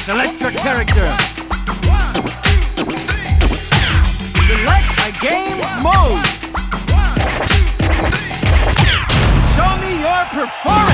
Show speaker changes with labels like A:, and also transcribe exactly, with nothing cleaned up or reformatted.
A: Select your character. Select a game mode. Show me your performance.